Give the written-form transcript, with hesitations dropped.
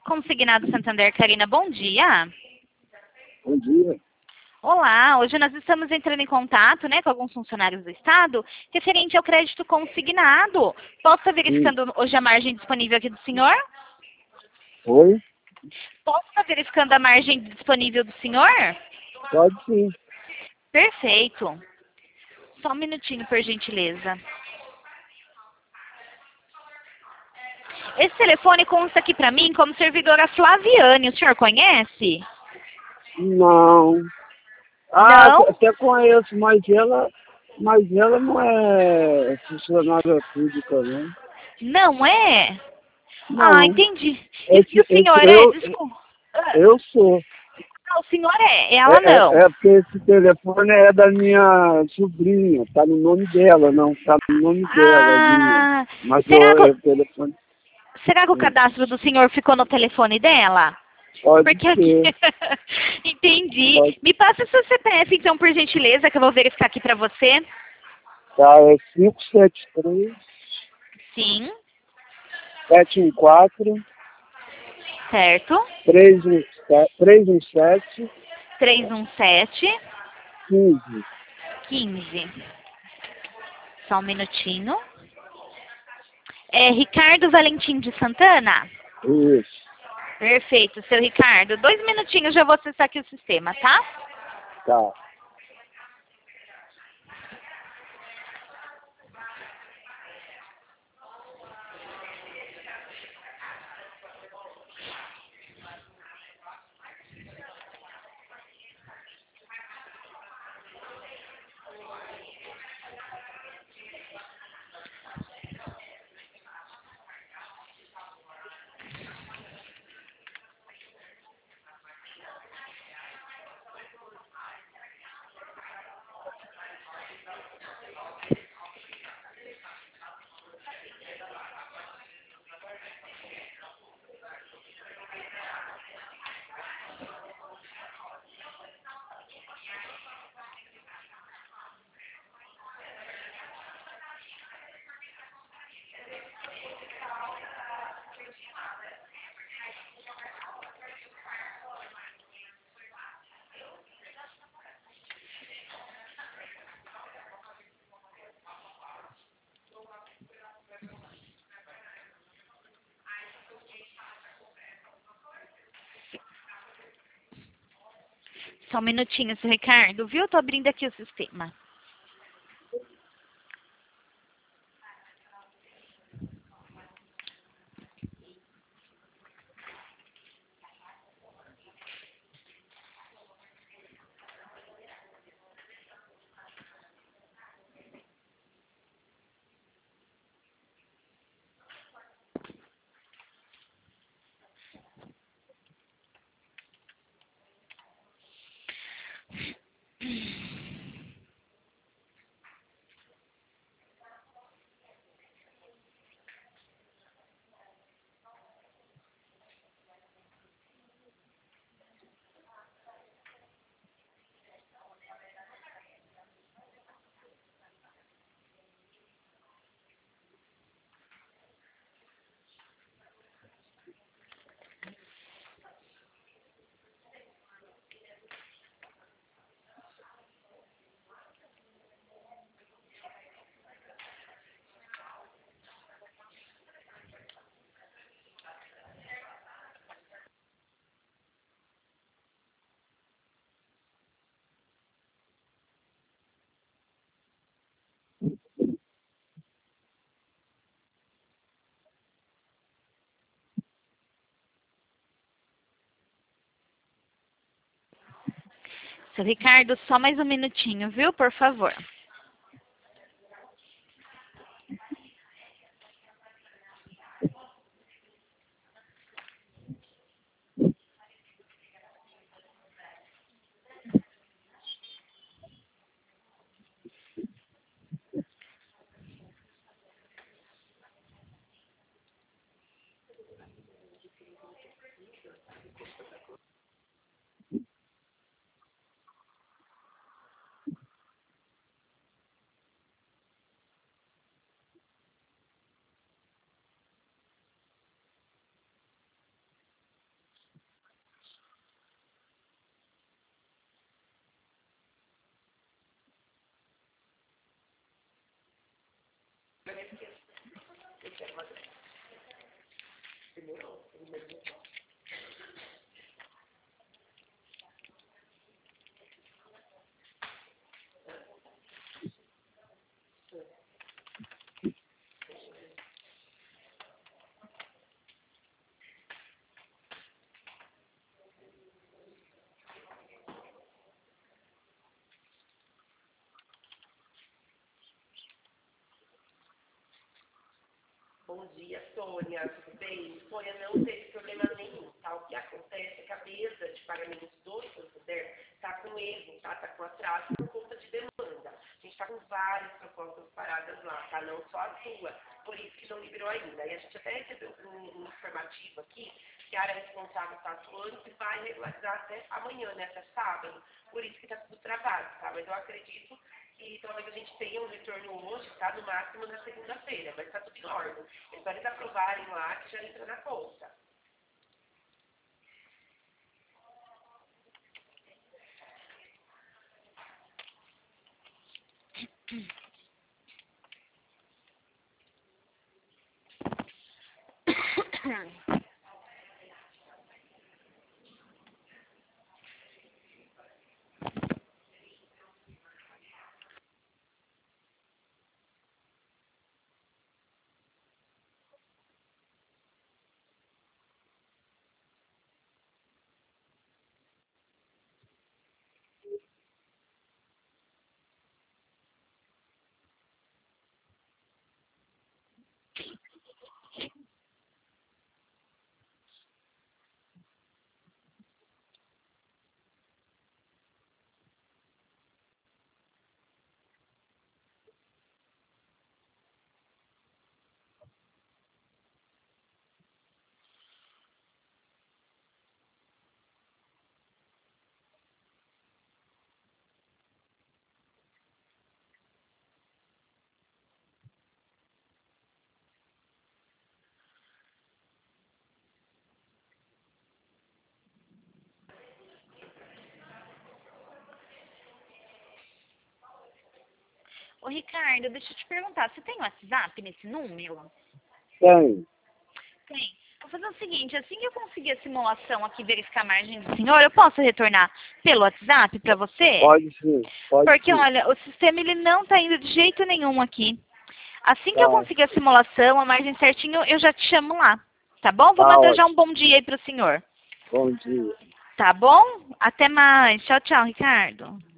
Consignado Santander, Karina, bom dia. Bom dia. Olá, hoje nós estamos entrando em contato, né, com alguns funcionários do Estado, referente ao crédito consignado. Posso estar verificando hoje a margem disponível aqui do senhor? Oi? Posso estar verificando a margem disponível do senhor? Pode sim. Perfeito. Só um minutinho, por gentileza. Esse telefone consta aqui para mim como servidora Flaviane. O senhor conhece? Não. Não? Até conheço, mas ela não é funcionária pública, não. Não é? Ah, Não. entendi. E Esse, o senhor esse, é? eu, Desculpa. Ah, eu sou. o senhor é, ela não. É porque esse telefone é da minha sobrinha, tá no nome dela, não tá no nome dela, é minha. Ah, Mas será que, o telefone. será que o cadastro do senhor ficou no telefone dela? Pode Porque aqui... ser. Entendi. Pode, Me passa seu CPF, então, por gentileza, que eu vou verificar aqui para você. tá, é 573 Sim, 714 certo. 317 317 15. 15. Só um minutinho. É Ricardo Valentim de Santana? Isso. Perfeito, seu Ricardo. 2 minutinhos, já vou acessar aqui o sistema, tá? Tá. Só um minutinho, seu Ricardo, viu? Tô abrindo aqui o sistema. Seu Ricardo, só mais um minutinho, viu? Por favor. Bom dia, Sônia, tudo bem? Sônia, não teve problema nenhum, tá? O que acontece é que a mesa de pagamentos do Santander está com erro, tá? Está com atraso por conta de demanda. A gente está com várias propostas paradas lá, tá? Não só a sua, por isso que não liberou ainda. E a gente até recebeu um informativo aqui, que a área responsável está atuando e vai regularizar até amanhã, né? Até sábado. Por isso que está tudo travado, tá? Mas eu acredito que talvez a gente tenha um retorno hoje, tá? No máximo na segunda-feira, mas está tudo em ordem. É só eles aprovarem lá que já entra na conta. Ô, Ricardo, deixa eu te perguntar, você tem WhatsApp nesse número? Tem. Tem. Vou fazer o seguinte, assim que eu conseguir a simulação aqui, verificar a margem do senhor, eu posso retornar pelo WhatsApp para você? Pode sim, pode Porque, sim. olha, o sistema ele não está indo de jeito nenhum aqui. Assim que eu Tá, conseguir a simulação, a margem certinho, eu já te chamo lá. Tá bom? Vou tá mandar já um ótimo. bom dia aí pro senhor. Bom dia. Tá bom? Até mais. Tchau, tchau, Ricardo.